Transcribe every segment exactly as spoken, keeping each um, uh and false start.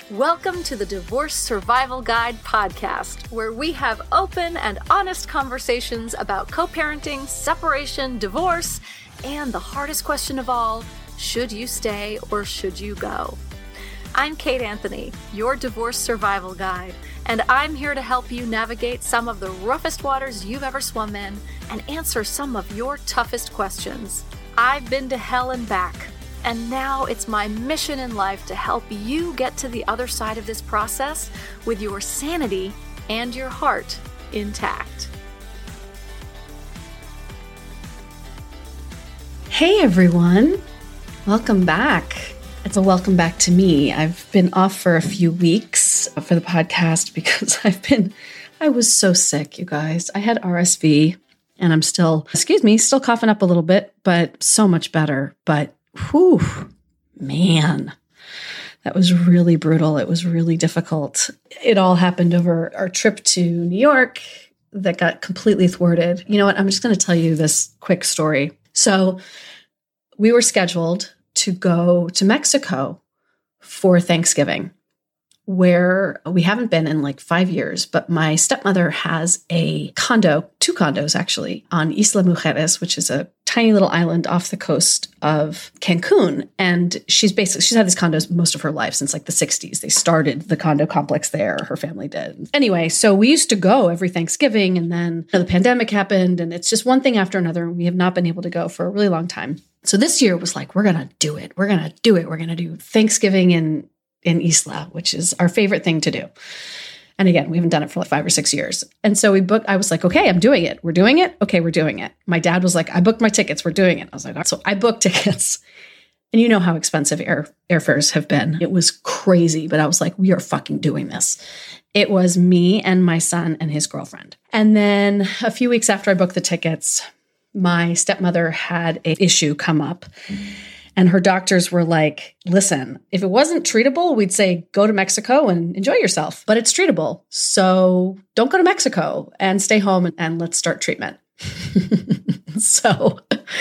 Welcome to the Divorce Survival Guide podcast, where we have open and honest conversations about co-parenting, separation, divorce, and the hardest question of all, should you stay or should you go? I'm Kate Anthony, your Divorce Survival Guide, and I'm here to help you navigate some of the roughest waters you've ever swum in and answer some of your toughest questions. I've been to hell and back, and now it's my mission in life to help you get to the other side of this process with your sanity and your heart intact. Hey everyone, welcome back. It's a welcome back to me. I've been off for a few weeks for the podcast because I've been, I was so sick, you guys. I had R S V and I'm still, excuse me, still coughing up a little bit, but so much better. But whew, man, that was really brutal. It was really difficult. It all happened over our trip to New York that got completely thwarted. You know what? I'm just going to tell you this quick story. So we were scheduled to go to Mexico for Thanksgiving, where we haven't been in like five years, but my stepmother has a condo, two condos actually, on Isla Mujeres, which is a tiny little island off the coast of Cancun. And she's basically, she's had these condos most of her life since like the sixties. They started the condo complex there, her family did. Anyway, so we used to go every Thanksgiving, and then you know, the pandemic happened, and it's just one thing after another. And we have not been able to go for a really long time. So this year was like, we're going to do it. We're going to do it. We're going to do Thanksgiving in, in Isla, which is our favorite thing to do. And again, we haven't done it for like five or six years. And so we booked, I was like, okay, I'm doing it. We're doing it. Okay, we're doing it. My dad was like, I booked my tickets. We're doing it. I was like, all right. So I booked tickets. And you know how expensive air airfares have been. It was crazy, but I was like, we are fucking doing this. It was me and my son and his girlfriend. And then a few weeks after I booked the tickets, my stepmother had an issue come up. And her doctors were like, listen, if it wasn't treatable, we'd say, go to Mexico and enjoy yourself. But it's treatable. So don't go to Mexico and stay home and, and let's start treatment. So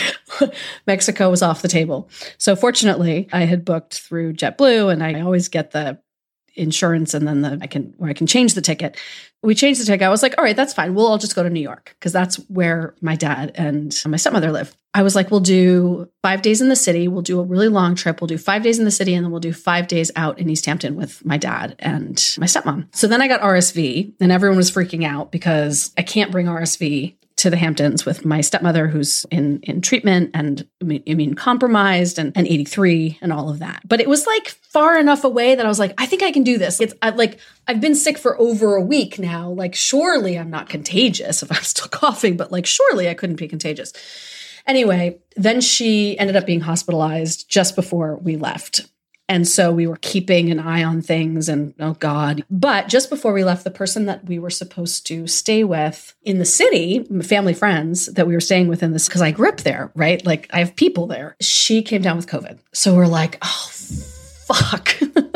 Mexico was off the table. So fortunately, I had booked through JetBlue, and I always get the insurance and then the I can where I can change the ticket. We changed the ticket. I was like, all right, that's fine. We'll all just go to New York because that's where my dad and my stepmother live. I was like, we'll do five days in the city. We'll do a really long trip. We'll do five days in the city, and then we'll do five days out in East Hampton with my dad and my stepmom. So then I got R S V, and everyone was freaking out because I can't bring R S V to the Hamptons with my stepmother who's in, in treatment and immune compromised and, and eighty-three and all of that. But it was like far enough away that I was like, I think I can do this. It's I, like, I've been sick for over a week now. Like, surely I'm not contagious if I'm still coughing, but like, surely I couldn't be contagious. Anyway, then she ended up being hospitalized just before we left. And so we were keeping an eye on things and, oh God. But just before we left, the person that we were supposed to stay with in the city, family friends that we were staying with in this, because I grew up there, right? Like I have people there. She came down with COVID. So we're like, oh, fuck.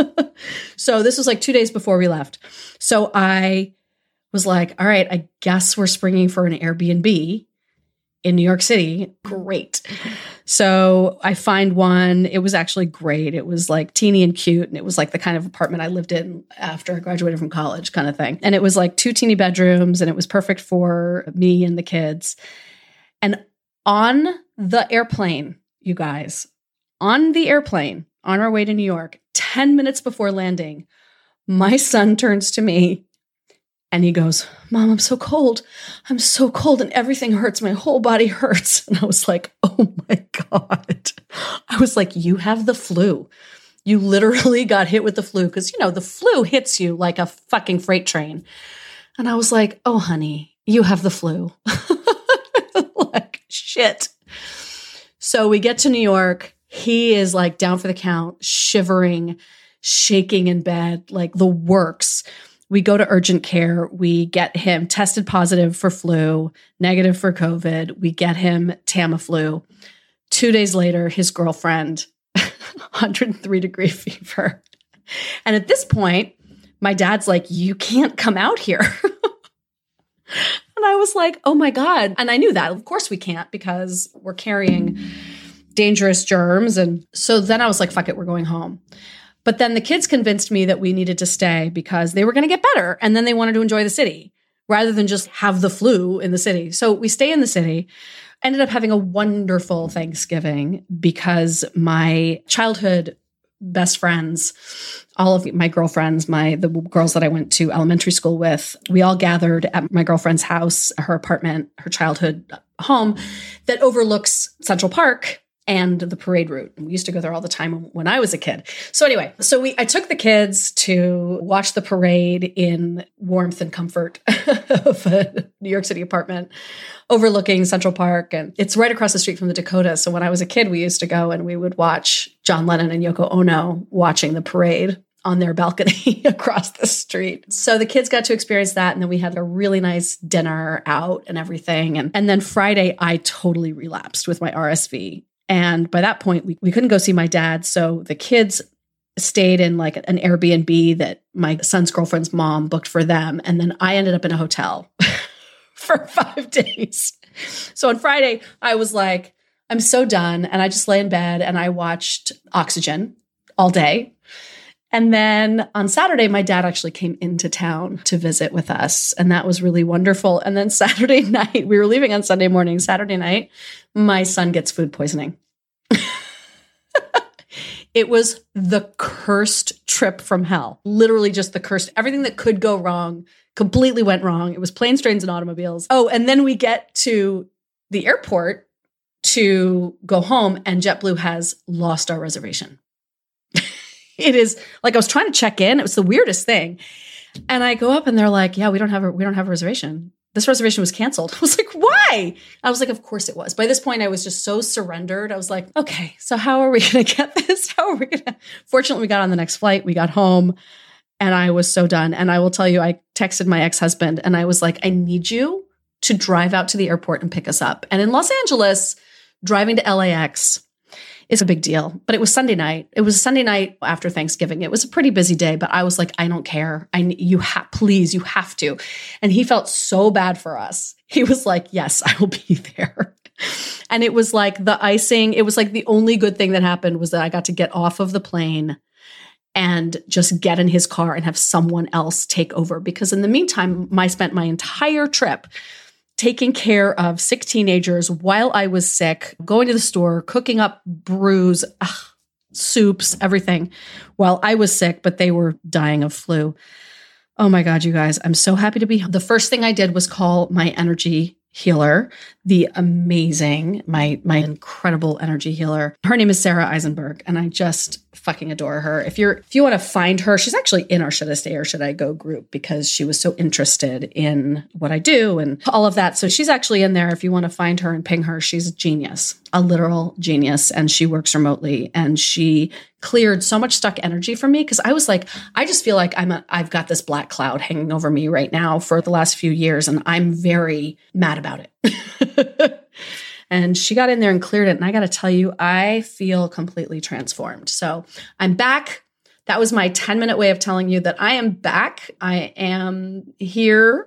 So this was like two days before we left. So I was like, all right, I guess we're springing for an Airbnb in New York City. Great. So I find one. It was actually great. It was like teeny and cute. And it was like the kind of apartment I lived in after I graduated from college kind of thing. And it was like two teeny bedrooms, and it was perfect for me and the kids. And on the airplane, you guys, on the airplane, on our way to New York, ten minutes before landing, my son turns to me and he goes, Mom, I'm so cold. I'm so cold and everything hurts. My whole body hurts. And I was like, oh my God. I was like, you have the flu. You literally got hit with the flu because, you know, the flu hits you like a fucking freight train. And I was like, oh, honey, you have the flu. Like, shit. So we get to New York. He is like down for the count, shivering, shaking in bed, like the works. We go to urgent care. We get him tested positive for flu, negative for COVID. We get him Tamiflu. Two days later, his girlfriend, one hundred three degree fever. And at this point, my dad's like, you can't come out here. And I was like, oh my God. And I knew that. Of course we can't because we're carrying dangerous germs. And so then I was like, fuck it, we're going home. But then the kids convinced me that we needed to stay because they were going to get better. And then they wanted to enjoy the city rather than just have the flu in the city. So we stay in the city. Ended up having a wonderful Thanksgiving because my childhood best friends, all of my girlfriends, my the girls that I went to elementary school with, we all gathered at my girlfriend's house, her apartment, her childhood home that overlooks Central Park and the parade route. We used to go there all the time when I was a kid. So anyway, so we I took the kids to watch the parade in warmth and comfort of a New York City apartment overlooking Central Park. And it's right across the street from the Dakota. So when I was a kid, we used to go and we would watch John Lennon and Yoko Ono watching the parade on their balcony across the street. So the kids got to experience that. And then we had a really nice dinner out and everything. And, and then Friday, I totally relapsed with my R S V. And by that point, we, we couldn't go see my dad. So the kids stayed in like an Airbnb that my son's girlfriend's mom booked for them. And then I ended up in a hotel for five days. So on Friday, I was like, I'm so done. And I just lay in bed and I watched Oxygen all day. And then on Saturday, my dad actually came into town to visit with us. And that was really wonderful. And then Saturday night, we were leaving on Sunday morning. Saturday night, my son gets food poisoning. It was the cursed trip from hell. Literally just the cursed. Everything that could go wrong completely went wrong. It was planes, trains, and automobiles. Oh, and then we get to the airport to go home, and JetBlue has lost our reservation. It is like I was trying to check in. It was the weirdest thing. And I go up and they're like, yeah, we don't have a, we don't have a reservation. This reservation was canceled. I was like, why? I was like, of course it was. By this point, I was just so surrendered. I was like, okay, so how are we going to get this? How are we going to? Fortunately, we got on the next flight. We got home and I was so done. And I will tell you, I texted my ex-husband and I was like, I need you to drive out to the airport and pick us up. And in Los Angeles, driving to L A X is a big deal. But it was Sunday night. It was Sunday night after Thanksgiving. It was a pretty busy day, but I was like, I don't care. I you have, please, you have to. And he felt so bad for us. He was like, yes, I will be there. And it was like the icing. It was like the only good thing that happened was that I got to get off of the plane and just get in his car and have someone else take over. Because in the meantime, I spent my entire trip taking care of sick teenagers while I was sick, going to the store, cooking up brews, ugh, soups, everything while I was sick, but they were dying of flu. Oh my God, you guys, I'm so happy to be home. The first thing I did was call my energy healer, the amazing, my, my incredible energy healer. Her name is Sarah Eisenberg, and I just fucking adore her. If you're, if you want to find her, she's actually in our Should I Stay or Should I Go group because she was so interested in what I do and all of that. So she's actually in there. If you want to find her and ping her, she's a genius, a literal genius. And she works remotely and she cleared so much stuck energy from me. Because I was like, I just feel like I'm a, I've got this black cloud hanging over me right now for the last few years. And I'm very mad about it. And she got in there and cleared it. And I got to tell you, I feel completely transformed. So I'm back. That was my ten minute way of telling you that I am back. I am here.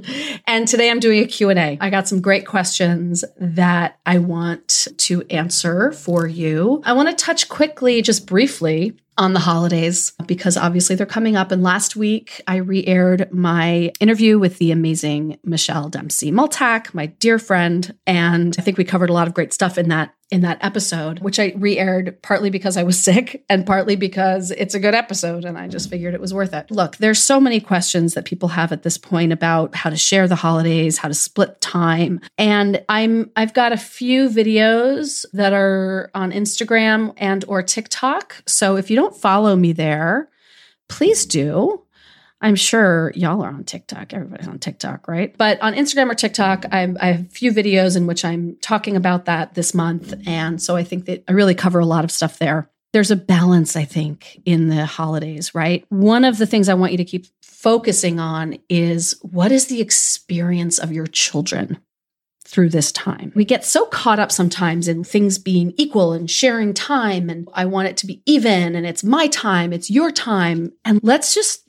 And today I'm doing a Q and A. I got some great questions that I want to answer for you. I want to touch quickly, just briefly, on the holidays, because obviously they're coming up. And last week I re-aired my interview with the amazing Michelle Dempsey Multack, my dear friend. And I think we covered a lot of great stuff in that in that episode, which I re-aired partly because I was sick and partly because it's a good episode and I just figured it was worth it. Look, there's so many questions that people have at this point about how to share the holidays, how to split time. And I'm I've got a few videos that are on Instagram and or TikTok. So if you don't follow me there, please do. I'm sure y'all are on TikTok. Everybody's on TikTok, right? But on Instagram or TikTok, I'm, I have a few videos in which I'm talking about that this month. And so I think that I really cover a lot of stuff there. There's a balance, I think, in the holidays, right? One of the things I want you to keep focusing on is what is the experience of your children through this time? We get so caught up sometimes in things being equal and sharing time. And I want it to be even. And it's my time. It's your time. And let's just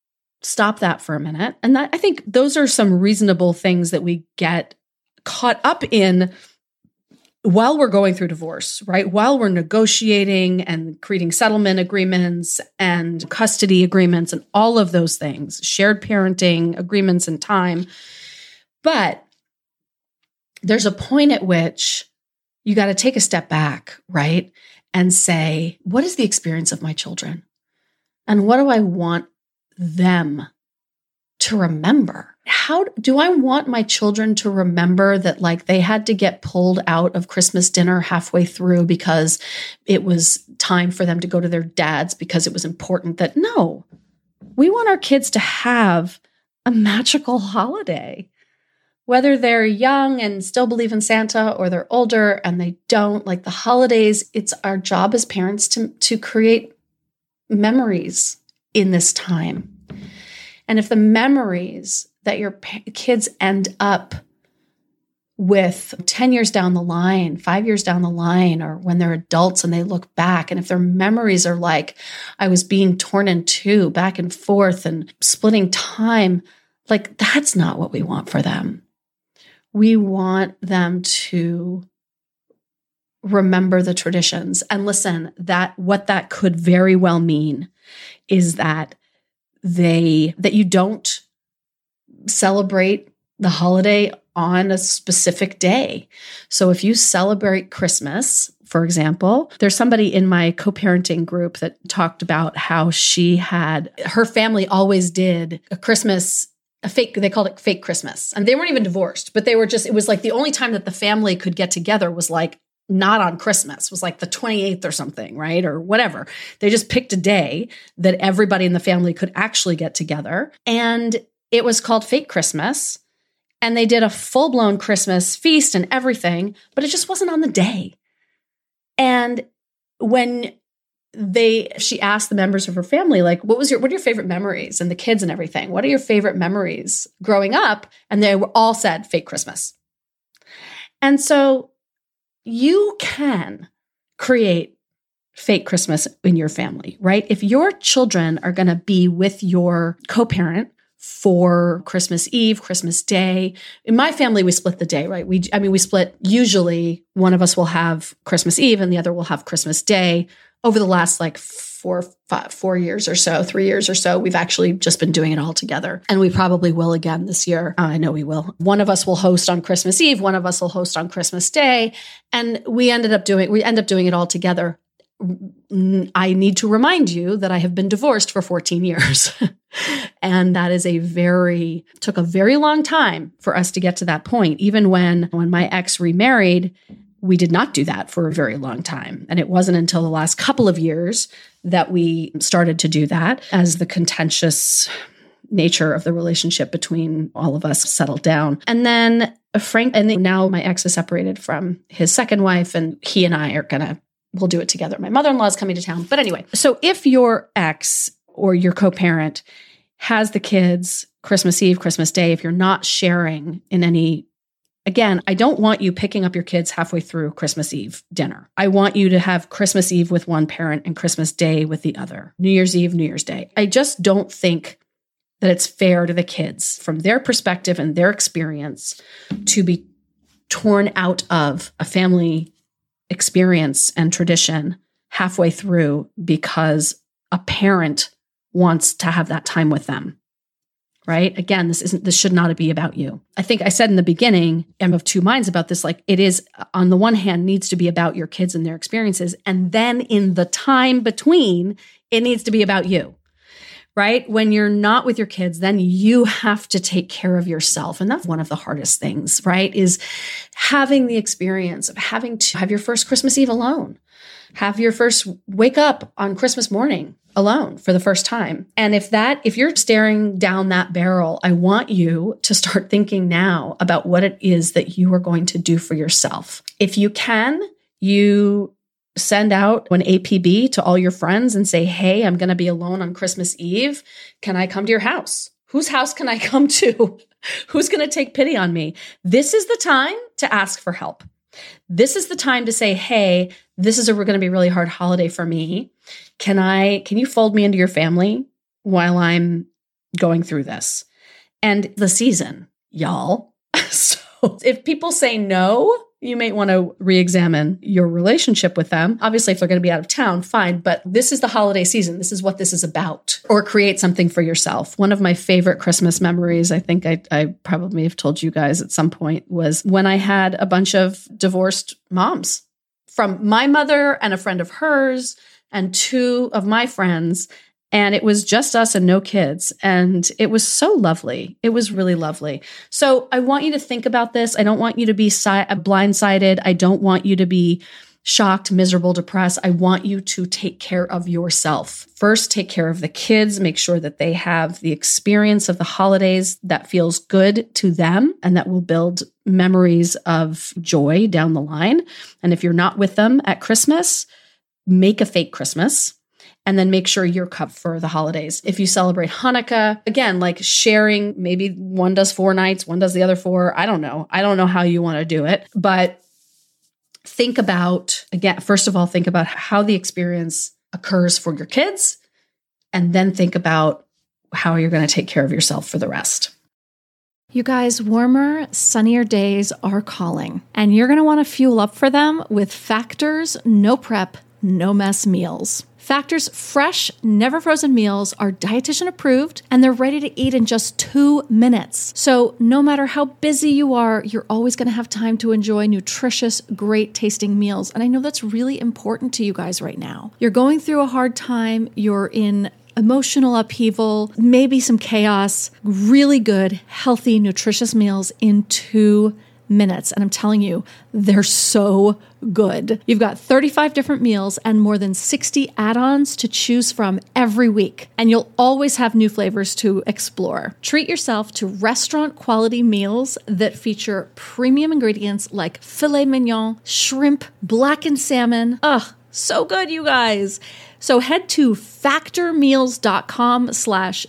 stop that for a minute. And that, I think those are some reasonable things that we get caught up in while we're going through divorce, right? While we're negotiating and creating settlement agreements and custody agreements and all of those things, shared parenting agreements and time. But there's a point at which you got to take a step back, right? And say, what is the experience of my children? And what do I want them to remember? How do I want my children to remember that like they had to get pulled out of Christmas dinner halfway through because it was time for them to go to their dad's because it was important? That no, we want our kids to have a magical holiday. Whether they're young and still believe in Santa or they're older and they don't, like the holidays, it's our job as parents to, to create memories in this time. And if the memories that your pa- kids end up with ten years down the line, five years down the line, or when they're adults and they look back, and if their memories are like, I was being torn in two, back and forth and splitting time, like that's not what we want for them. We want them to remember the traditions. And listen, that what that could very well mean is that they that you don't celebrate the holiday on a specific day. So if you celebrate Christmas, for example, there's somebody in my co-parenting group that talked about how she had, her family always did a Christmas A fake, they called it fake Christmas. And they weren't even divorced, but they were just, it was like the only time that the family could get together was like not on Christmas, was like the twenty-eighth or something, right? Or whatever. They just picked a day that everybody in the family could actually get together. And it was called fake Christmas. And they did a full-blown Christmas feast and everything, but it just wasn't on the day. And when They, she asked the members of her family, like, what was your, what are your favorite memories, and the kids and everything? What are your favorite memories growing up? And they were all said fake Christmas. And so you can create fake Christmas in your family, right? If your children are going to be with your co-parent for Christmas Eve, Christmas Day. In my family, we split the day, right? We, I mean, we split, usually one of us will have Christmas Eve and the other will have Christmas Day. Over the last like four, five, four years or so, three years or so, we've actually just been doing it all together. And we probably will again this year. Uh, I know we will. One of us will host on Christmas Eve. One of us will host on Christmas Day. And we ended up doing, we end up doing it all together. I need to remind you that I have been divorced for fourteen years. And that is a very, took a very long time for us to get to that point. Even when, when my ex remarried, we did not do that for a very long time. And it wasn't until the last couple of years that we started to do that as the contentious nature of the relationship between all of us settled down. And then Frank, and now my ex is separated from his second wife, and he and I are going to, we'll do it together. My mother-in-law is coming to town. But anyway, so if your ex or your co-parent has the kids Christmas Eve, Christmas Day, if you're not sharing in any, again, I don't want you picking up your kids halfway through Christmas Eve dinner. I want you to have Christmas Eve with one parent and Christmas Day with the other. New Year's Eve, New Year's Day. I just don't think that it's fair to the kids from their perspective and their experience to be torn out of a family experience and tradition halfway through because a parent wants to have that time with them. Right? Again, this isn't, this should not be about you. I think I said in the beginning, I'm of two minds about this. Like it is, on the one hand, needs to be about your kids and their experiences. And then in the time between, it needs to be about you. Right? When you're not with your kids, then you have to take care of yourself. And that's one of the hardest things, right? Is having the experience of having to have your first Christmas Eve alone. Have your first wake up on Christmas morning alone for the first time. And if that, if you're staring down that barrel, I want you to start thinking now about what it is that you are going to do for yourself. If you can, you send out an A P B to all your friends and say, hey, I'm going to be alone on Christmas Eve. Can I come to your house? Whose house can I come to? Who's going to take pity on me? This is the time to ask for help. This is the time to say, hey, this is a, going to be a really hard holiday for me. Can I, can you fold me into your family while I'm going through this? And the season, y'all. So if people say no, you may want to re-examine your relationship with them. Obviously, if they're going to be out of town, fine. But this is the holiday season. This is what this is about. Or create something for yourself. One of my favorite Christmas memories, I think I, I probably have told you guys at some point, was when I had a bunch of divorced moms from my mother and a friend of hers and two of my friends. And it was just us and no kids. And it was so lovely. It was really lovely. So I want you to think about this. I don't want you to be si- blindsided. I don't want you to be shocked, miserable, depressed. I want you to take care of yourself. First, take care of the kids. Make sure that they have the experience of the holidays that feels good to them and that will build memories of joy down the line. And if you're not with them at Christmas, make a fake Christmas. And then make sure you're cupped for the holidays. If you celebrate Hanukkah, again, like sharing, maybe one does four nights, one does the other four. I don't know. I don't know how you want to do it. But think about, again, first of all, think about how the experience occurs for your kids. And then think about how you're going to take care of yourself for the rest. You guys, warmer, sunnier days are calling. And you're going to want to fuel up for them with Factor's no prep, no mess meals. Factor's fresh, never frozen meals are dietitian approved and they're ready to eat in just two minutes. So no matter how busy you are, you're always going to have time to enjoy nutritious, great tasting meals. And I know that's really important to you guys right now. You're going through a hard time. You're in emotional upheaval, maybe some chaos, really good, healthy, nutritious meals in two minutes. And I'm telling you, they're so good. You've got thirty-five different meals and more than sixty add-ons to choose from every week. And you'll always have new flavors to explore. Treat yourself to restaurant quality meals that feature premium ingredients like filet mignon, shrimp, blackened salmon. Ugh, so good, you guys. So head to factormeals.com slash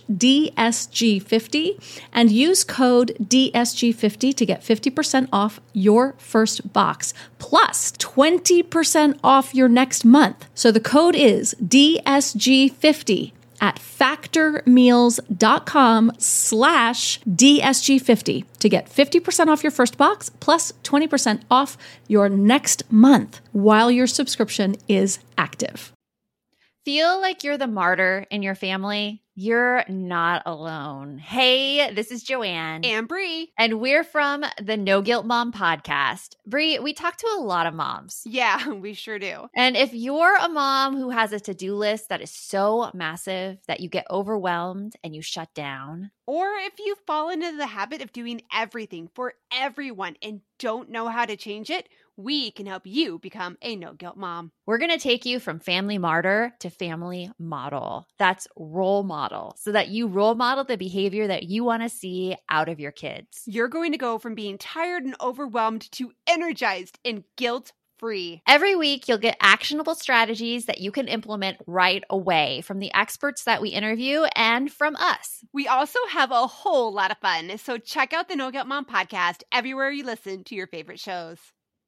DSG50 and use code D S G fifty to get fifty percent off your first box, plus twenty percent off your next month. So the code is D S G fifty at factormeals.com slash DSG50 to get fifty percent off your first box, plus twenty percent off your next month while your subscription is active. Feel like you're the martyr in your family? You're not alone. Hey, this is Joanne. And Bree. And we're from the No Guilt Mom podcast. Bree, we talk to a lot of moms. Yeah, we sure do. And if you're a mom who has a to-do list that is so massive that you get overwhelmed and you shut down, or if you've fallen into the habit of doing everything for everyone and don't know how to change it, we can help you become a no-guilt mom. We're going to take you from family martyr to family model. That's role model, so that you role model the behavior that you want to see out of your kids. You're going to go from being tired and overwhelmed to energized and guilt-free. Every week, you'll get actionable strategies that you can implement right away from the experts that we interview and from us. We also have a whole lot of fun, so check out the No Guilt Mom podcast everywhere you listen to your favorite shows.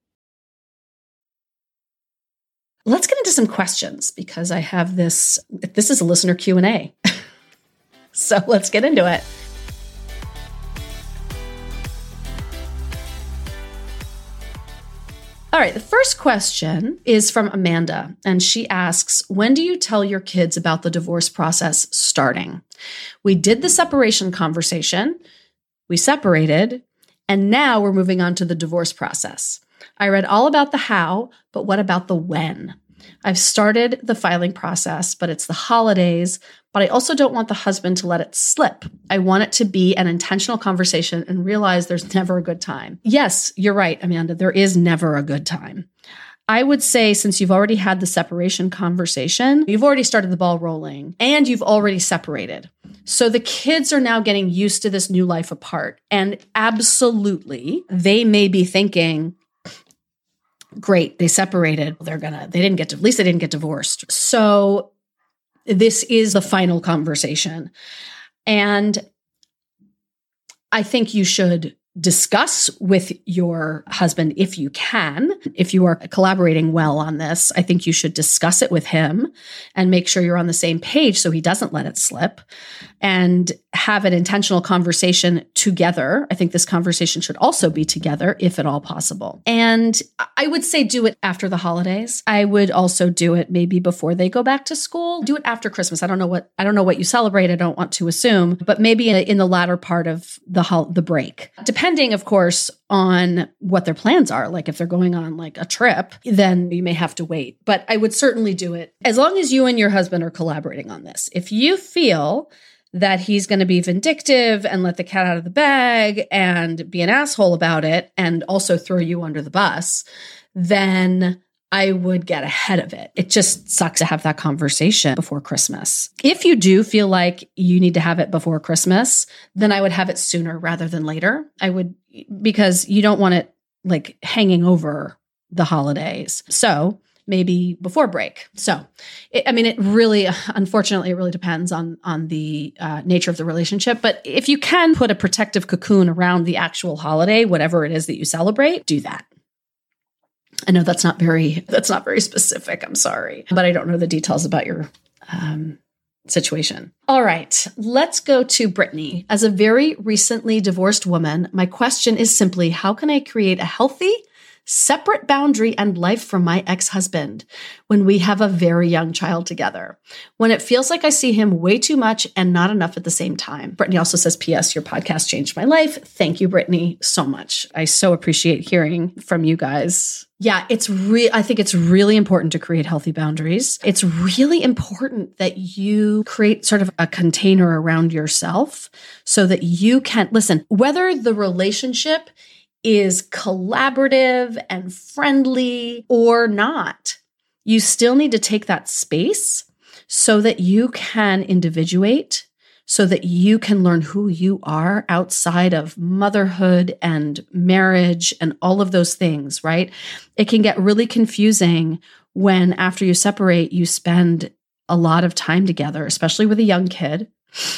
Let's get into some questions because I have this, this is a listener Q and A. So let's get into it. All right, the first question is from Amanda, and she asks, when do you tell your kids about the divorce process starting? We did the separation conversation, we separated, and now we're moving on to the divorce process. I read all about the how, but what about the when? I've started the filing process, but it's the holidays, but I also don't want the husband to let it slip. I want it to be an intentional conversation and realize there's never a good time. Yes, you're right, Amanda, there is never a good time. I would say since you've already had the separation conversation, you've already started the ball rolling and you've already separated. So the kids are now getting used to this new life apart. And absolutely, they may be thinking, great, they separated. They're gonna, they didn't get, to, at least they didn't get divorced. So this is the final conversation. And I think you should discuss with your husband if you can, if you are collaborating well on this. I think you should discuss it with him and make sure you're on the same page so he doesn't let it slip. And have an intentional conversation together. I think this conversation should also be together, if at all possible. And I would say do it after the holidays. I would also do it maybe before they go back to school. Do it after Christmas. I don't know what I don't know what you celebrate. I don't want to assume, but maybe in, in the latter part of the hol- the break, depending, of course, on what their plans are. Like if they're going on like a trip, then you may have to wait. But I would certainly do it as long as you and your husband are collaborating on this. If you feel that he's going to be vindictive and let the cat out of the bag and be an asshole about it and also throw you under the bus, then I would get ahead of it. It just sucks to have that conversation before Christmas. If you do feel like you need to have it before Christmas, then I would have it sooner rather than later. I would, because you don't want it like hanging over the holidays. So maybe before break. So, it, I mean, it really, unfortunately, it really depends on, on the uh, nature of the relationship. But if you can put a protective cocoon around the actual holiday, whatever it is that you celebrate, do that. I know that's not very, that's not very specific. I'm sorry, but I don't know the details about your um, situation. All right, let's go to Brittany. As a very recently divorced woman, my question is simply, how can I create a healthy, separate boundary and life from my ex-husband when we have a very young child together, when it feels like I see him way too much and not enough at the same time? Brittany also says, P S, your podcast changed my life. Thank you, Brittany, so much. I so appreciate hearing from you guys. Yeah, it's re- I think it's really important to create healthy boundaries. It's really important that you create sort of a container around yourself so that you can, listen, whether the relationship is collaborative and friendly or not, you still need to take that space so that you can individuate, so that you can learn who you are outside of motherhood and marriage and all of those things, right? It can get really confusing when after you separate, you spend a lot of time together, especially with a young kid,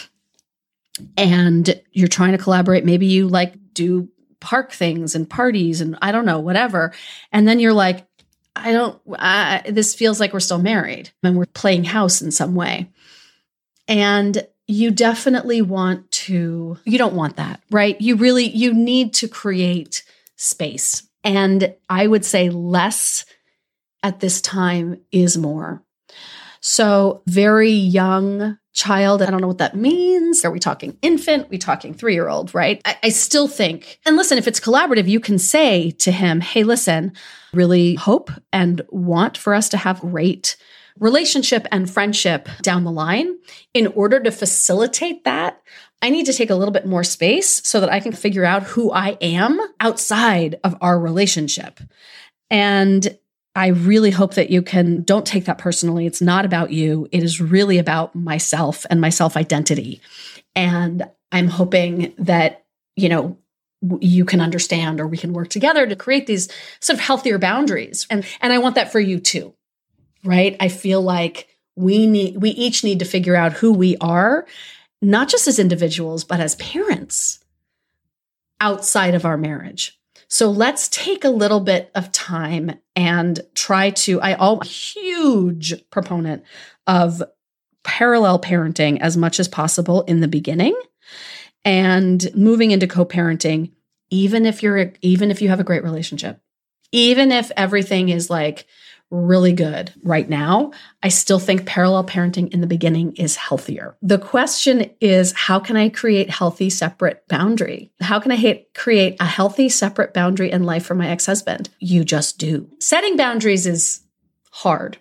and you're trying to collaborate. Maybe you like do park things and parties and I don't know, whatever. And then you're like, I don't, I, this feels like we're still married and we're playing house in some way. And you definitely want to, you don't want that, right? You really, you need to create space. And I would say less at this time is more. So very young child, I don't know what that means. Are we talking infant? Are we talking three-year-old, right? I, I still think, and listen, if it's collaborative, you can say to him, hey, listen, really hope and want for us to have great relationship and friendship down the line. In order to facilitate that, I need to take a little bit more space so that I can figure out who I am outside of our relationship. And I really hope that you can, don't take that personally. It's not about you. It is really about myself and my self-identity. And I'm hoping that, you know, you can understand, or we can work together to create these sort of healthier boundaries. And, and I want that for you too, right? I feel like we need, we each need to figure out who we are, not just as individuals, but as parents outside of our marriage. So let's take a little bit of time and try to, I am a huge proponent of parallel parenting as much as possible in the beginning, and moving into co-parenting, even if you're, even if you have a great relationship, even if everything is like really good right now, I still think parallel parenting in the beginning is healthier. The question is, how can I create healthy, separate boundary? How can I ha- create a healthy, separate boundary in life for my ex-husband? You just do. Setting boundaries is hard.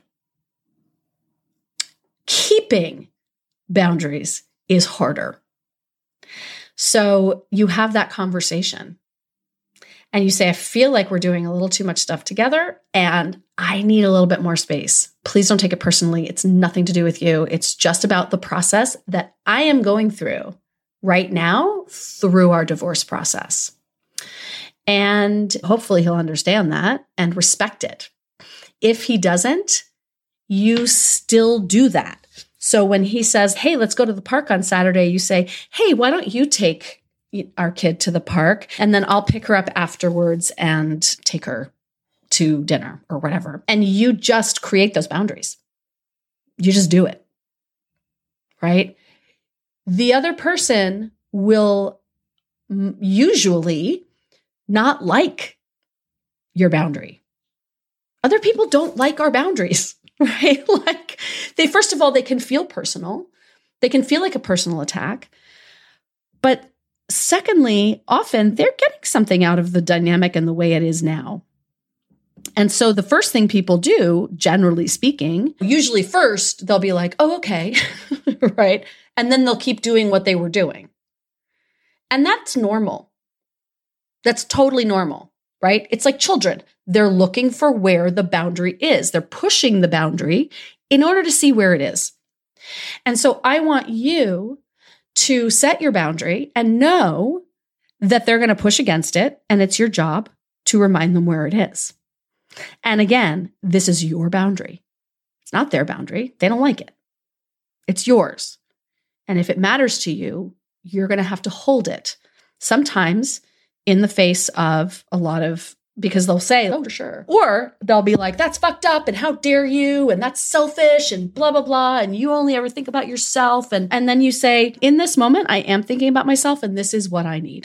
Keeping boundaries is harder. So you have that conversation and you say, I feel like we're doing a little too much stuff together and I need a little bit more space. Please don't take it personally. It's nothing to do with you. It's just about the process that I am going through right now through our divorce process. And hopefully he'll understand that and respect it. If he doesn't, you still do that. So when he says, hey, let's go to the park on Saturday, you say, hey, why don't you take our kid to the park, and then I'll pick her up afterwards and take her to dinner or whatever. And you just create those boundaries. You just do it, right? the other person will usually not like your boundary. Other people don't like our boundaries, right? Like they, first of all, they can feel personal. They can feel like a personal attack. But secondly, often they're getting something out of the dynamic and the way it is now. And so the first thing people do, generally speaking, usually first they'll be like, oh, okay, right? And then they'll keep doing what they were doing. And that's normal. That's totally normal, right? It's like children. They're looking for where the boundary is. They're pushing the boundary in order to see where it is. And so I want you to set your boundary and know that they're going to push against it. And it's your job to remind them where it is. And again, this is your boundary. It's not their boundary. They don't like it. It's yours. And if it matters to you, you're going to have to hold it. Sometimes in the face of a lot of, because they'll say, oh, for sure. Or they'll be like, that's fucked up and how dare you? And that's selfish and blah, blah, blah. And you only ever think about yourself. And, and then you say, in this moment, I am thinking about myself and this is what I need.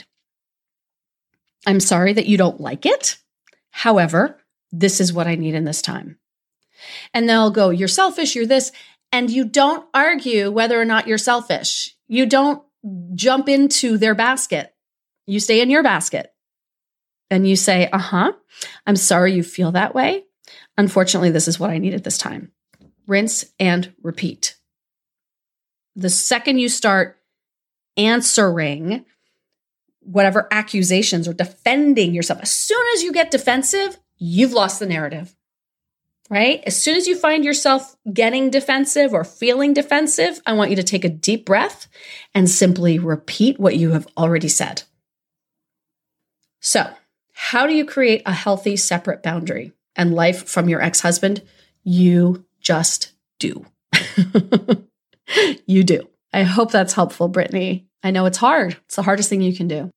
I'm sorry that you don't like it. However, this is what I need in this time. And they'll go, you're selfish, you're this. And you don't argue whether or not you're selfish. You don't jump into their basket. You stay in your basket. And you say, uh-huh, I'm sorry you feel that way. Unfortunately, this is what I need at this time. Rinse and repeat. The second you start answering whatever accusations or defending yourself, as soon as you get defensive, you've lost the narrative, right? As soon as you find yourself getting defensive or feeling defensive, I want you to take a deep breath and simply repeat what you have already said. So, how do you create a healthy, separate boundary and life from your ex-husband? You just do. You do. I hope that's helpful, Brittany. I know it's hard. It's the hardest thing you can do.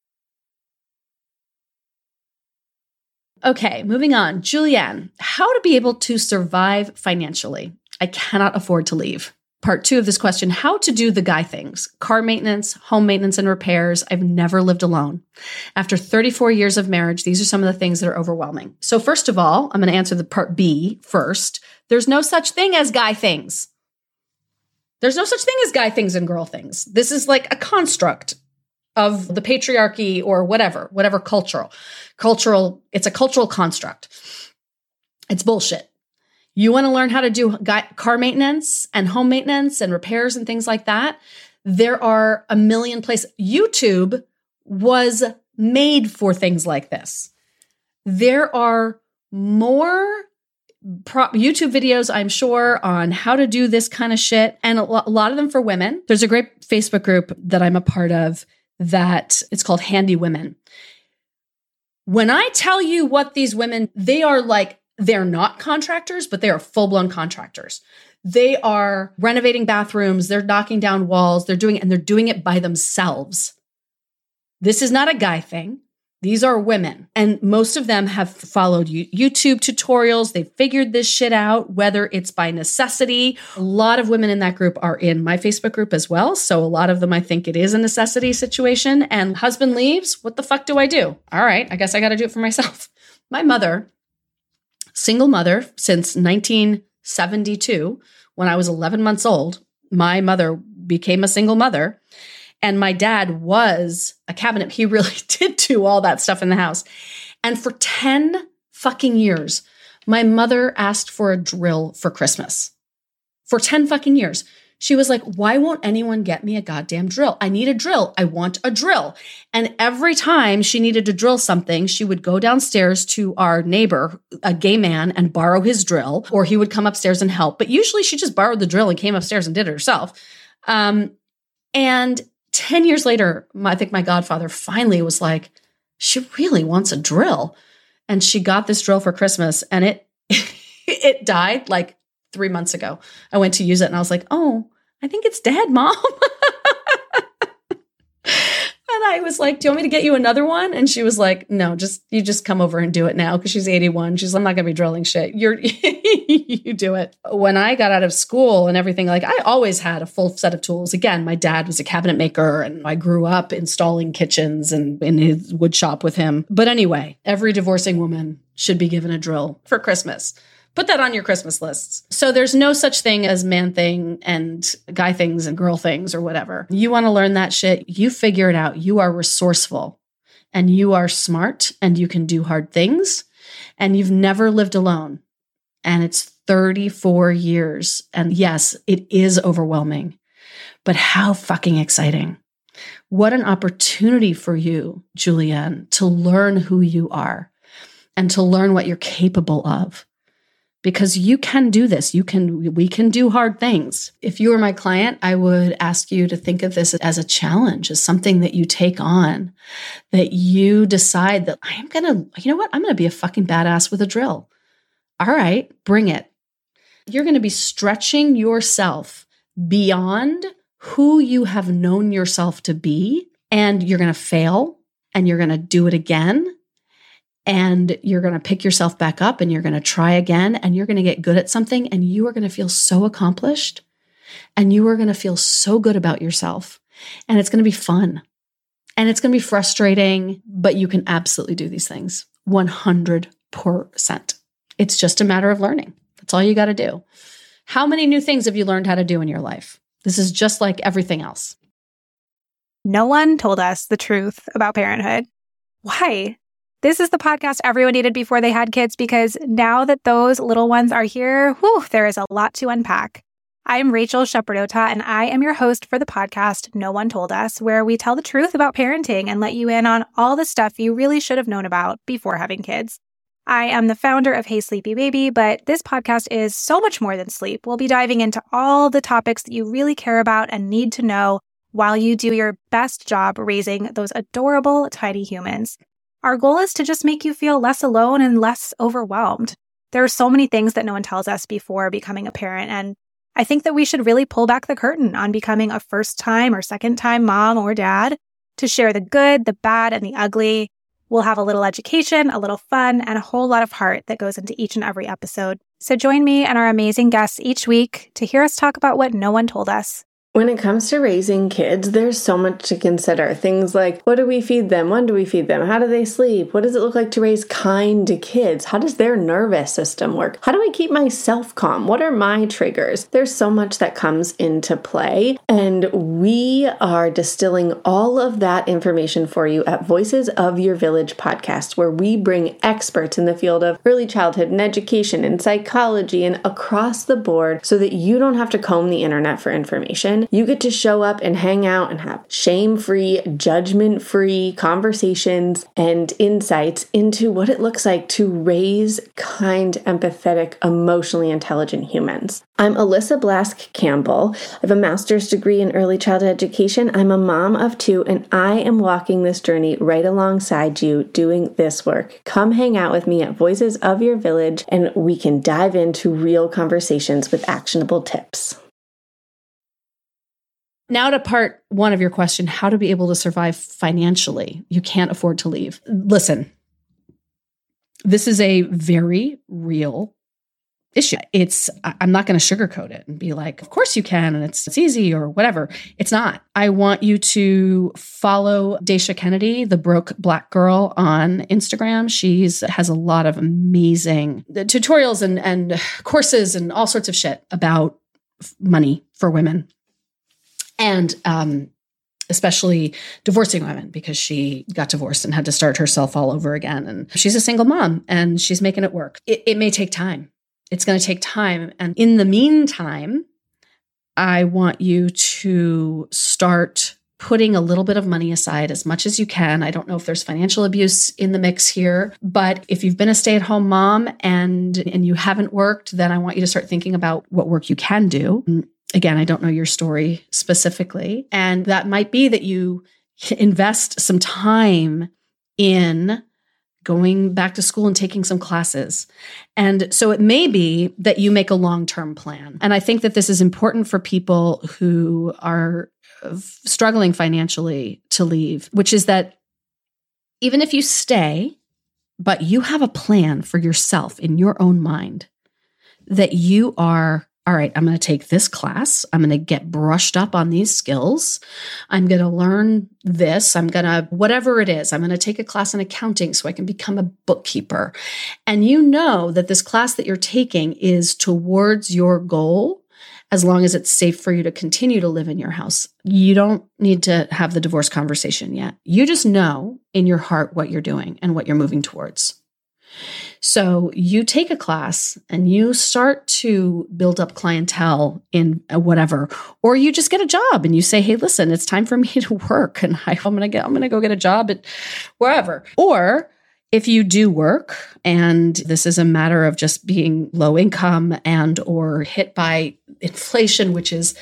Okay, moving on. Julianne, how to be able to survive financially? I cannot afford to leave. Part two of this question, how to do the guy things, car maintenance, home maintenance and repairs. I've never lived alone. After thirty-four years of marriage, these are some of the things that are overwhelming. So first of all, I'm going to answer the part B first. There's no such thing as guy things. There's no such thing as guy things and girl things. This is like a construct of the patriarchy or whatever, whatever cultural, cultural, it's a cultural construct. It's bullshit. You want to learn how to do guy, car maintenance and home maintenance and repairs and things like that. There are a million places. YouTube was made for things like this. There are more pro- YouTube videos, I'm sure, on how to do this kind of shit. And a, lo- a lot of them for women. There's a great Facebook group that I'm a part of that it's called Handy Women. When I tell you what these women, they are like, they're not contractors, but they are full-blown contractors. They are renovating bathrooms, they're knocking down walls, they're doing it, and they're doing it by themselves. This is not a guy thing. These are women. And most of them have followed YouTube tutorials. They figured this shit out, whether it's by necessity. A lot of women in that group are in my Facebook group as well. So a lot of them, I think it is a necessity situation. And husband leaves. What the fuck do I do? All right, I guess I got to do it for myself. My mother, single mother since nineteen seventy-two, when I was eleven months old, my mother became a single mother. And my dad was a cabinet. He really did do all that stuff in the house. And for ten fucking years, my mother asked for a drill for Christmas. For ten fucking years. She was like, why won't anyone get me a goddamn drill? I need a drill. I want a drill. And every time she needed to drill something, she would go downstairs to our neighbor, a gay man, and borrow his drill, or he would come upstairs and help. But usually she just borrowed the drill and came upstairs and did it herself. Um, and ten years later, I think my godfather finally was like, she really wants a drill. And she got this drill for Christmas and it it died like three months ago. I went to use it and I was like, oh, I think it's dead, Mom. And I was like, do you want me to get you another one? And she was like, no, just, you just come over and do it now. Cause she's eighty-one. She's, I'm not going to be drilling shit. You're, you do it. When I got out of school and everything, like I always had a full set of tools. Again, my dad was a cabinet maker and I grew up installing kitchens and in his wood shop with him. But anyway, every divorcing woman should be given a drill for Christmas. Put that on your Christmas lists. So there's no such thing as man thing and guy things and girl things or whatever. You want to learn that shit, you figure it out. You are resourceful and you are smart and you can do hard things and you've never lived alone. And it's thirty-four years. And yes, it is overwhelming, but how fucking exciting. What an opportunity for you, Julianne, to learn who you are and to learn what you're capable of. Because you can do this. You can, we can do hard things. If you were my client, I would ask you to think of this as a challenge, as something that you take on, that you decide that I'm going to, you know what? I'm going to be a fucking badass with a drill. All right, bring it. You're going to be stretching yourself beyond who you have known yourself to be, and you're going to fail and you're going to do it again. And you're going to pick yourself back up and you're going to try again and you're going to get good at something and you are going to feel so accomplished and you are going to feel so good about yourself and it's going to be fun and it's going to be frustrating, but you can absolutely do these things one hundred percent. It's just a matter of learning. That's all you got to do. How many new things have you learned how to do in your life? This is just like everything else. No one told us the truth about parenthood. Why? This is the podcast everyone needed before they had kids because now that those little ones are here, whew, there is a lot to unpack. I'm Rachel Shepardota, and I am your host for the podcast No One Told Us, where we tell the truth about parenting and let you in on all the stuff you really should have known about before having kids. I am the founder of Hey Sleepy Baby, but this podcast is so much more than sleep. We'll be diving into all the topics that you really care about and need to know while you do your best job raising those adorable tiny humans. Our goal is to just make you feel less alone and less overwhelmed. There are so many things that no one tells us before becoming a parent, and I think that we should really pull back the curtain on becoming a first-time or second-time mom or dad to share the good, the bad, and the ugly. We'll have a little education, a little fun, and a whole lot of heart that goes into each and every episode. So join me and our amazing guests each week to hear us talk about what no one told us. When it comes to raising kids, there's so much to consider. Things like, what do we feed them? When do we feed them? How do they sleep? What does it look like to raise kind kids? How does their nervous system work? How do I keep myself calm? What are my triggers? There's so much that comes into play, and we are distilling all of that information for you at Voices of Your Village podcast, where we bring experts in the field of early childhood and education and psychology and across the board so that you don't have to comb the internet for information. You get to show up and hang out and have shame-free, judgment-free conversations and insights into what it looks like to raise kind, empathetic, emotionally intelligent humans. I'm Alyssa Blask Campbell. I have a master's degree in early childhood education. I'm a mom of two, and I am walking this journey right alongside you doing this work. Come hang out with me at Voices of Your Village, and we can dive into real conversations with actionable tips. Now to part one of your question, how to be able to survive financially. You can't afford to leave. Listen, this is a very real issue. It's, I'm not going to sugarcoat it and be like, of course you can, and it's, it's easy or whatever. It's not. I want you to follow Daisha Kennedy, the broke Black girl, on Instagram. She's has a lot of amazing tutorials and, and courses and all sorts of shit about money for women. And um, especially divorcing women, because she got divorced and had to start herself all over again. And she's a single mom and she's making it work. It, it may take time. It's going to take time. And in the meantime, I want you to start putting a little bit of money aside as much as you can. I don't know if there's financial abuse in the mix here, but if you've been a stay-at-home mom and, and you haven't worked, then I want you to start thinking about what work you can do. Again, I don't know your story specifically. And that might be that you invest some time in going back to school and taking some classes. And so it may be that you make a long-term plan. And I think that this is important for people who are struggling financially to leave, which is that even if you stay, but you have a plan for yourself in your own mind, that you are, all right, I'm going to take this class. I'm going to get brushed up on these skills. I'm going to learn this. I'm going to, whatever it is, I'm going to take a class in accounting so I can become a bookkeeper. And you know that this class that you're taking is towards your goal, as long as it's safe for you to continue to live in your house. You don't need to have the divorce conversation yet. You just know in your heart what you're doing and what you're moving towards. So you take a class and you start to build up clientele in whatever, or you just get a job and you say, hey, listen, it's time for me to work and I'm going to get, I'm going to go get a job at wherever. Or if you do work and this is a matter of just being low income and or hit by inflation, which is,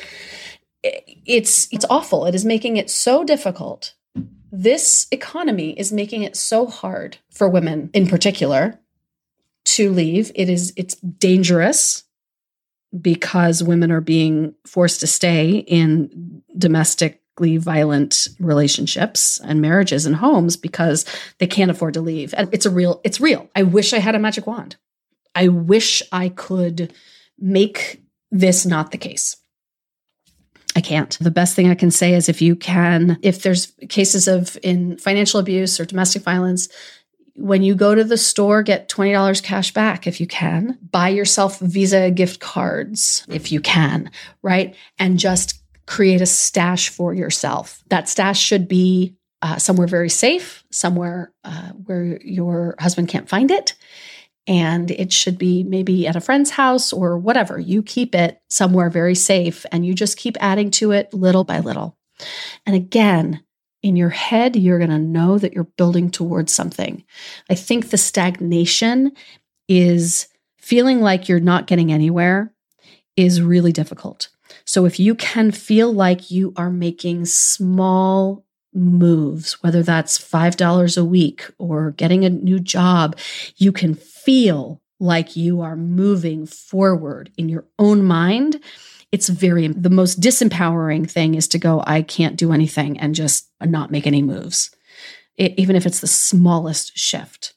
it's, it's awful. It is making it so difficult. This economy is making it so hard for women in particular to leave. It is, it's dangerous because women are being forced to stay in domestically violent relationships and marriages and homes because they can't afford to leave. And it's a real, it's real. I wish I had a magic wand. I wish I could make this not the case. I can't. The best thing I can say is if you can, if there's cases of in financial abuse or domestic violence, when you go to the store, get twenty dollars cash back if you can. Buy yourself Visa gift cards if you can, right? And just create a stash for yourself. That stash should be uh, somewhere very safe, somewhere uh, where your husband can't find it. And it should be maybe at a friend's house or whatever. You keep it somewhere very safe and you just keep adding to it little by little. And again, in your head, you're going to know that you're building towards something. I think the stagnation is feeling like you're not getting anywhere is really difficult. So if you can feel like you are making small moves, whether that's five dollars a week or getting a new job, you can feel like you are moving forward in your own mind. It's very, the most disempowering thing is to go, I can't do anything and just not make any moves. It, even if it's the smallest shift,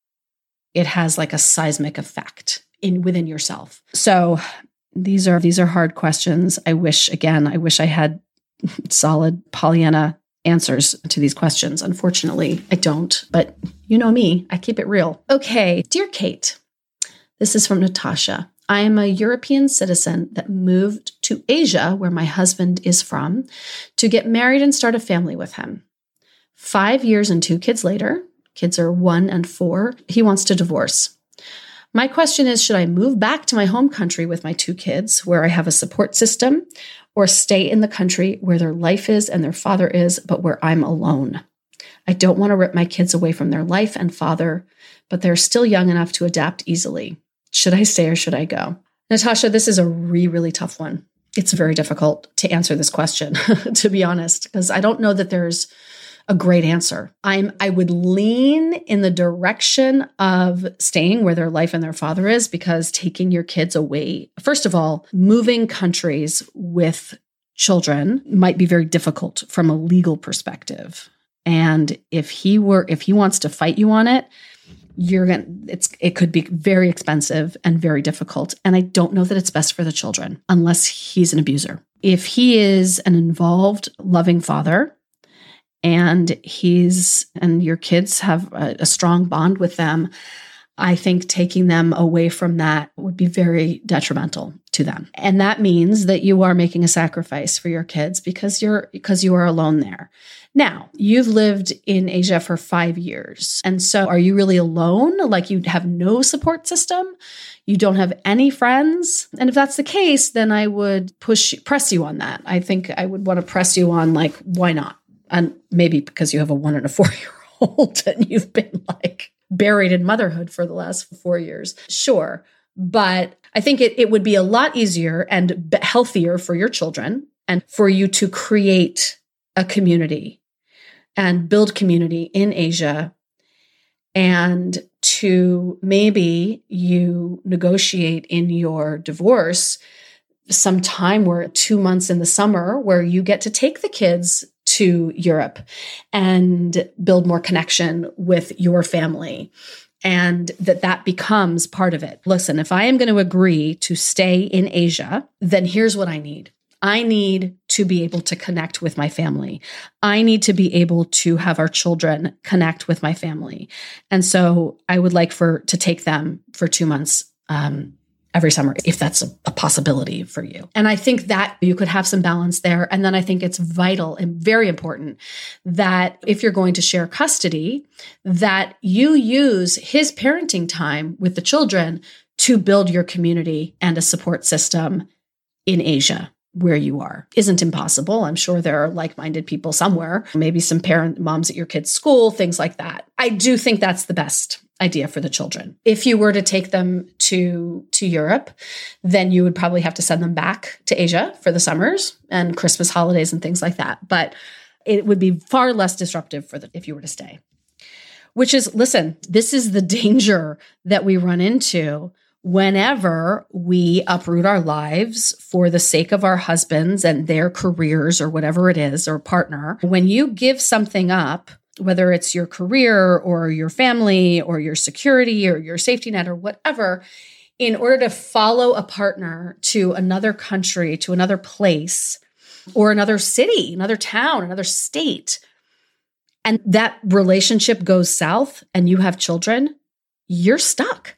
it has like a seismic effect in within yourself. So these are, these are hard questions. I wish, again, I wish I had solid Pollyanna answers to these questions. Unfortunately, I don't, but you know me, I keep it real. Okay, dear Kate, this is from Natasha. I am a European citizen that moved to Asia, where my husband is from, to get married and start a family with him. Five years and two kids later, kids are one and four, he wants to divorce. My question is, should I move back to my home country with my two kids, where I have a support system, or stay in the country where their life is and their father is, but where I'm alone? I don't want to rip my kids away from their life and father, but they're still young enough to adapt easily. Should I stay or should I go? Natasha, this is a really, really tough one. It's very difficult to answer this question, to be honest, because I don't know that there's a great answer. I'm, I would lean in the direction of staying where their life and their father is, because taking your kids away, first of all, moving countries with children might be very difficult from a legal perspective. And if he were, if he wants to fight you on it, you're going to, it's, it could be very expensive and very difficult. And I don't know that it's best for the children unless he's an abuser. If he is an involved, loving father, and he's, and your kids have a, a strong bond with them, I think taking them away from that would be very detrimental to them. And that means that you are making a sacrifice for your kids because you're, because you are alone there. Now, you've lived in Asia for five years. And so are you really alone? Like you have no support system? You don't have any friends? And if that's the case, then I would push, press you on that. I think I would want to press you on like, why not? And maybe because you have a one and a four-year-old and you've been like buried in motherhood for the last four years. Sure. But I think it, it would be a lot easier and healthier for your children and for you to create a community and build community in Asia and to maybe you negotiate in your divorce some time where two months in the summer where you get to take the kids to Europe and build more connection with your family, and that that becomes part of it. Listen, if I am going to agree to stay in Asia, then here's what I need. I need to be able to connect with my family. I need to be able to have our children connect with my family. And so I would like for to take them for two months um, every summer, if that's a, a possibility for you. And I think that you could have some balance there. And then I think it's vital and very important that if you're going to share custody, that you use his parenting time with the children to build your community and a support system in Asia where you are. Isn't impossible. I'm sure there are like-minded people somewhere, maybe some parent moms at your kids' school, things like that. I do think that's the best idea for the children. If you were to take them to, to Europe, then you would probably have to send them back to Asia for the summers and Christmas holidays and things like that. But it would be far less disruptive for the, if you were to stay. Which is, listen, this is the danger that we run into whenever we uproot our lives for the sake of our husbands and their careers or whatever it is, or partner. When you give something up, whether it's your career or your family or your security or your safety net or whatever, in order to follow a partner to another country, to another place, or another city, another town, another state, and that relationship goes south and you have children, you're stuck.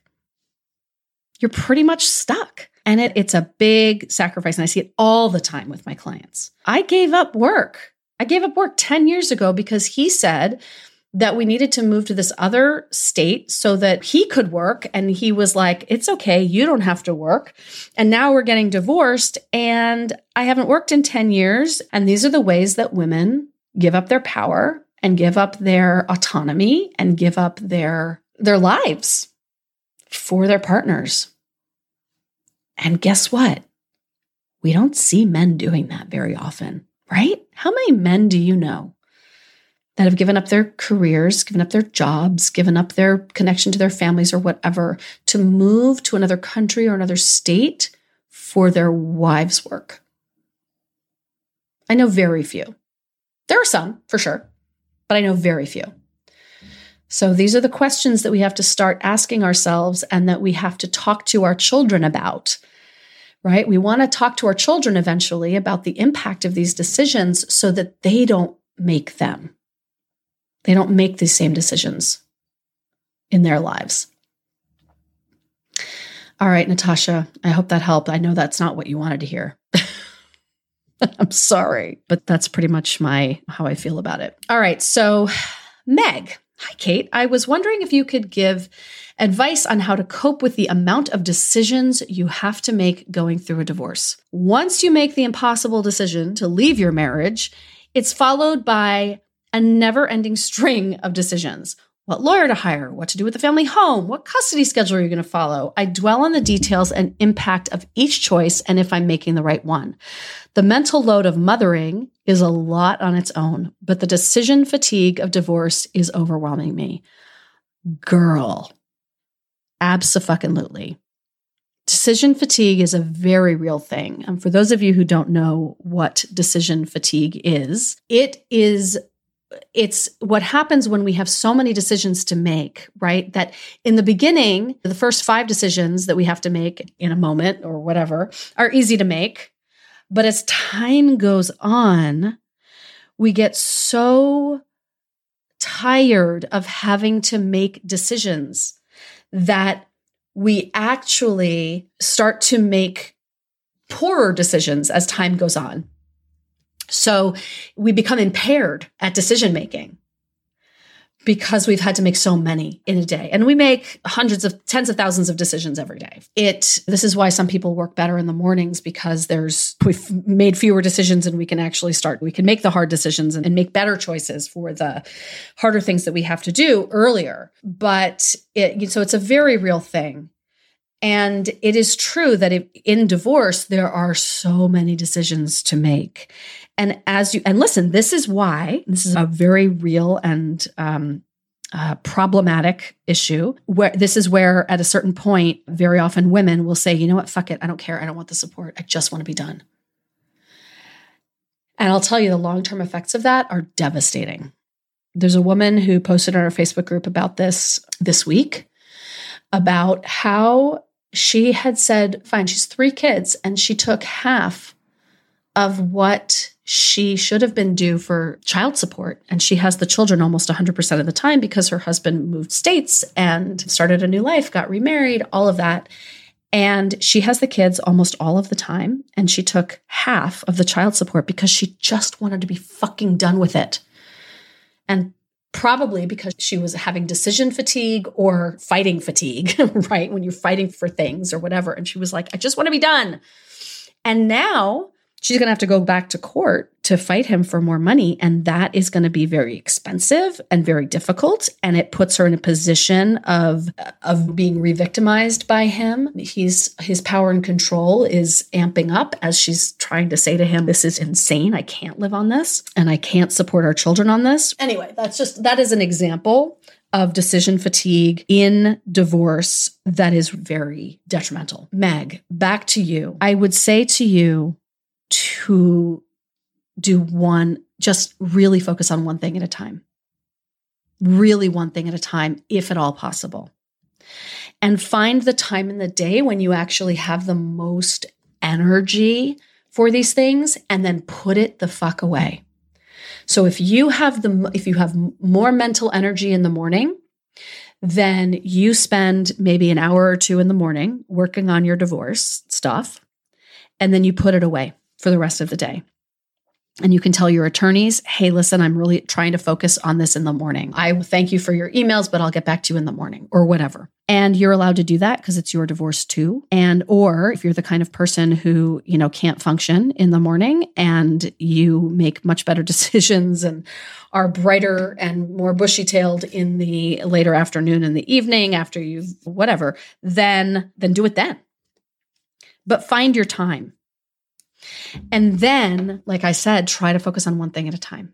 You're pretty much stuck. And it, it's a big sacrifice. And I see it all the time with my clients. I gave up work. I gave up work ten years ago because he said that we needed to move to this other state so that he could work. And he was like, it's okay. You don't have to work. And now we're getting divorced and I haven't worked in ten years. And these are the ways that women give up their power and give up their autonomy and give up their, their lives for their partners. And guess what? We don't see men doing that very often, right? How many men do you know that have given up their careers, given up their jobs, given up their connection to their families or whatever to move to another country or another state for their wives' work? I know very few. There are some, for sure, but I know very few. So these are the questions that we have to start asking ourselves and that we have to talk to our children about, right? We want to talk to our children eventually about the impact of these decisions so that they don't make them. They don't make these same decisions in their lives. All right, Natasha, I hope that helped. I know that's not what you wanted to hear. I'm sorry, but that's pretty much my how I feel about it. All right, so Meg. Hi, Kate. I was wondering if you could give advice on how to cope with the amount of decisions you have to make going through a divorce. Once you make the impossible decision to leave your marriage, it's followed by a never-ending string of decisions. What lawyer to hire, what to do with the family home, what custody schedule are you going to follow? I dwell on the details and impact of each choice and if I'm making the right one. The mental load of mothering is a lot on its own, but the decision fatigue of divorce is overwhelming me. Girl, abso-fucking-lutely. Decision fatigue is a very real thing. And for those of you who don't know what decision fatigue is, it is It's what happens when we have so many decisions to make, right? That in the beginning, the first five decisions that we have to make in a moment or whatever are easy to make. But as time goes on, we get so tired of having to make decisions that we actually start to make poorer decisions as time goes on. So we become impaired at decision making because we've had to make so many in a day. And we make hundreds of tens of thousands of decisions every day. It this is why some people work better in the mornings, because there's we've made fewer decisions and we can actually start. We can make the hard decisions and, and make better choices for the harder things that we have to do earlier. But it, so it's a very real thing. And it is true that if, in divorce, there are so many decisions to make. And as you, and listen, this is why, this is a very real and um, uh, problematic issue. Where this is where at a certain point, very often women will say, you know what, fuck it. I don't care. I don't want the support. I just want to be done. And I'll tell you, the long-term effects of that are devastating. There's a woman who posted on our Facebook group about this this week, about how she had said, fine, she's three kids, and she took half of what she should have been due for child support. And she has the children almost one hundred percent of the time because her husband moved states and started a new life, got remarried, all of that. And she has the kids almost all of the time. And she took half of the child support because she just wanted to be fucking done with it. And probably because she was having decision fatigue or fighting fatigue, right? When you're fighting for things or whatever. And she was like, I just want to be done. And now she's going to have to go back to court to fight him for more money. And that is going to be very expensive and very difficult. And it puts her in a position of, of being re-victimized by him. He's, his power and control is amping up as she's trying to say to him, this is insane. I can't live on this and I can't support our children on this. Anyway, that's just, that is an example of decision fatigue in divorce that is very detrimental. Meg, back to you. I would say to you, to do one, just really focus on one thing at a time. Really one thing at a time, if at all possible. And find the time in the day when you actually have the most energy for these things, and then put it the fuck away. So if you have the, if you have more mental energy in the morning, then you spend maybe an hour or two in the morning working on your divorce stuff, and then you put it away for the rest of the day. And you can tell your attorneys, hey, listen, I'm really trying to focus on this in the morning. I will thank you for your emails, but I'll get back to you in the morning or whatever. And you're allowed to do that because it's your divorce too. And, or if you're the kind of person who, you know, can't function in the morning and you make much better decisions and are brighter and more bushy-tailed in the later afternoon and the evening after you've whatever, then, then do it then. But find your time. And then, like I said, try to focus on one thing at a time.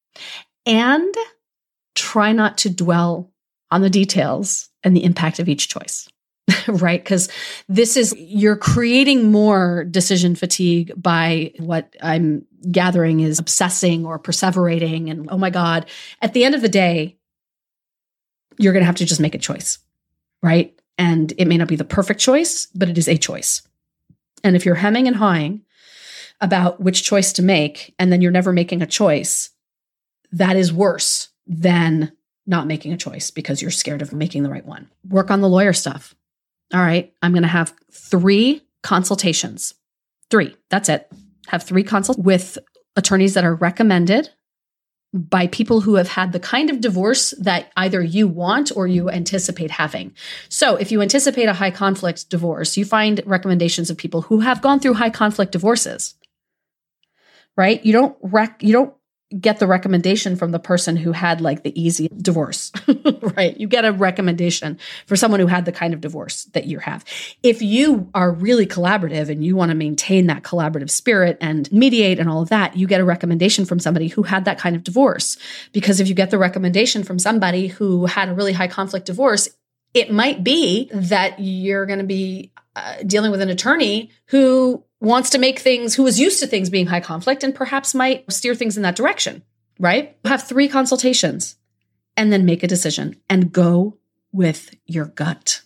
And try not to dwell on the details and the impact of each choice, right? Because this is, you're creating more decision fatigue by what I'm gathering is obsessing or perseverating. And oh my God, at the end of the day, you're going to have to just make a choice, right? And it may not be the perfect choice, but it is a choice. And if you're hemming and hawing about which choice to make, and then you're never making a choice, that is worse than not making a choice because you're scared of making the right one. Work on the lawyer stuff. All right, I'm going to have three consultations. Three, that's it. Have three consults with attorneys that are recommended by people who have had the kind of divorce that either you want or you anticipate having. So if you anticipate a high conflict divorce, you find recommendations of people who have gone through high conflict divorces, right? You don't rec- you don't get the recommendation from the person who had like the easy divorce, right? You get a recommendation for someone who had the kind of divorce that you have. If you are really collaborative and you want to maintain that collaborative spirit and mediate and all of that, you get a recommendation from somebody who had that kind of divorce. Because if you get the recommendation from somebody who had a really high conflict divorce, it might be that you're going to be uh, dealing with an attorney who wants to make things, who is used to things being high conflict and perhaps might steer things in that direction, right? Have three consultations and then make a decision and go with your gut.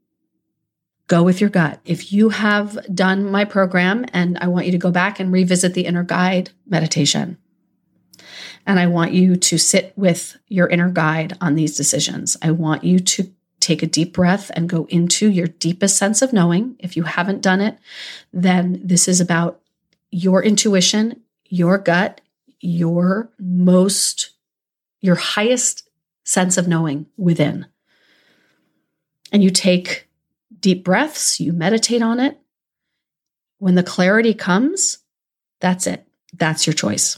Go with your gut. If you have done my program, and I want you to go back and revisit the inner guide meditation, and I want you to sit with your inner guide on these decisions. I want you to take a deep breath and go into your deepest sense of knowing. If you haven't done it, then this is about your intuition, your gut, your most, your highest sense of knowing within. And you take deep breaths, you meditate on it. When the clarity comes, that's it. That's your choice.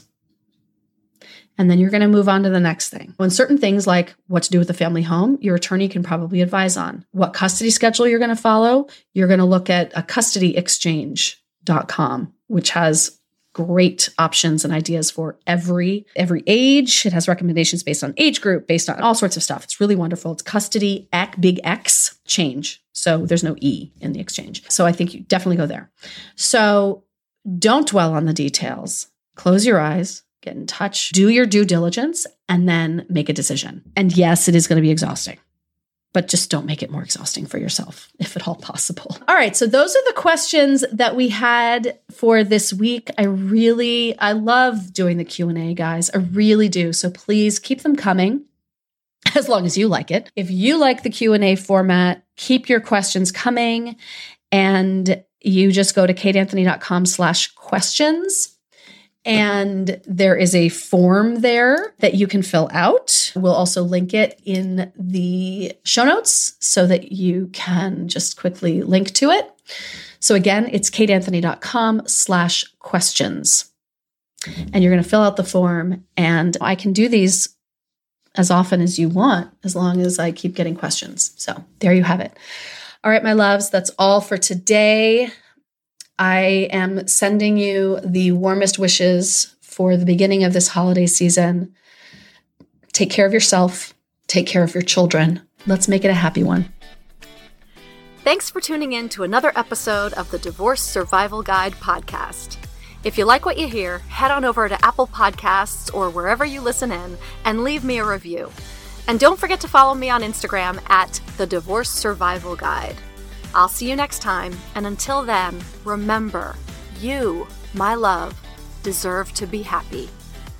And then you're going to move on to the next thing. When certain things like what to do with the family home, your attorney can probably advise on. What custody schedule you're going to follow, you're going to look at a custody exchange dot com, which has great options and ideas for every every age. It has recommendations based on age group, based on all sorts of stuff. It's really wonderful. It's custody, big X, change. So there's no E in the exchange. So I think you definitely go there. So don't dwell on the details. Close your eyes, get in touch, do your due diligence, and then make a decision. And yes, it is going to be exhausting, but just don't make it more exhausting for yourself, if at all possible. All right. So those are the questions that we had for this week. I really, I love doing the Q and A, guys. I really do. So please keep them coming as long as you like it. If you like the Q and A format, keep your questions coming, and you just go to kateanthony.com slash questions. And there is a form there that you can fill out. We'll also link it in the show notes so that you can just quickly link to it. So again, it's kateanthony.com slash questions. And you're going to fill out the form. And I can do these as often as you want, as long as I keep getting questions. So there you have it. All right, my loves, that's all for today. I am sending you the warmest wishes for the beginning of this holiday season. Take care of yourself. Take care of your children. Let's make it a happy one. Thanks for tuning in to another episode of the Divorce Survival Guide podcast. If you like what you hear, head on over to Apple Podcasts or wherever you listen in and leave me a review. And don't forget to follow me on Instagram at the Divorce Survival Guide. I'll see you next time, and until then, remember, you, my love, deserve to be happy.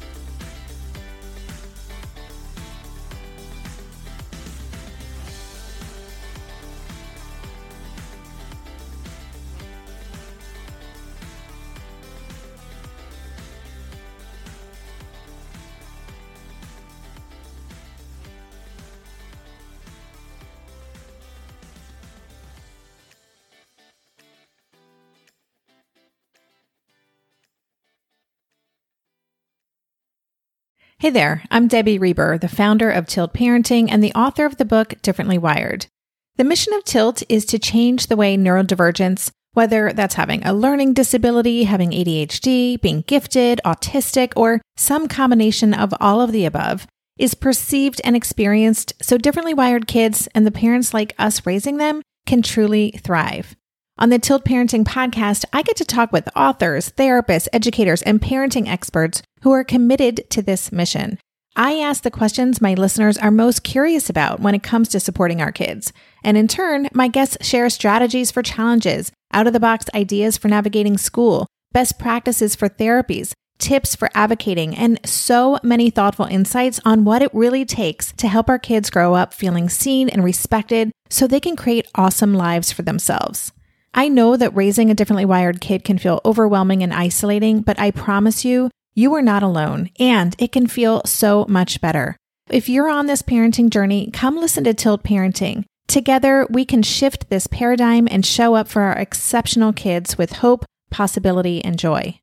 Hey there, I'm Debbie Reber, the founder of Tilt Parenting and the author of the book Differently Wired. The mission of Tilt is to change the way neurodivergence, whether that's having a learning disability, having A D H D, being gifted, autistic, or some combination of all of the above, is perceived and experienced so differently wired kids and the parents like us raising them can truly thrive. On the Tilt Parenting podcast, I get to talk with authors, therapists, educators, and parenting experts who are committed to this mission. I ask the questions my listeners are most curious about when it comes to supporting our kids. And in turn, my guests share strategies for challenges, out-of-the-box ideas for navigating school, best practices for therapies, tips for advocating, and so many thoughtful insights on what it really takes to help our kids grow up feeling seen and respected so they can create awesome lives for themselves. I know that raising a differently wired kid can feel overwhelming and isolating, but I promise you, you are not alone, and it can feel so much better. If you're on this parenting journey, come listen to Tilt Parenting. Together, we can shift this paradigm and show up for our exceptional kids with hope, possibility, and joy.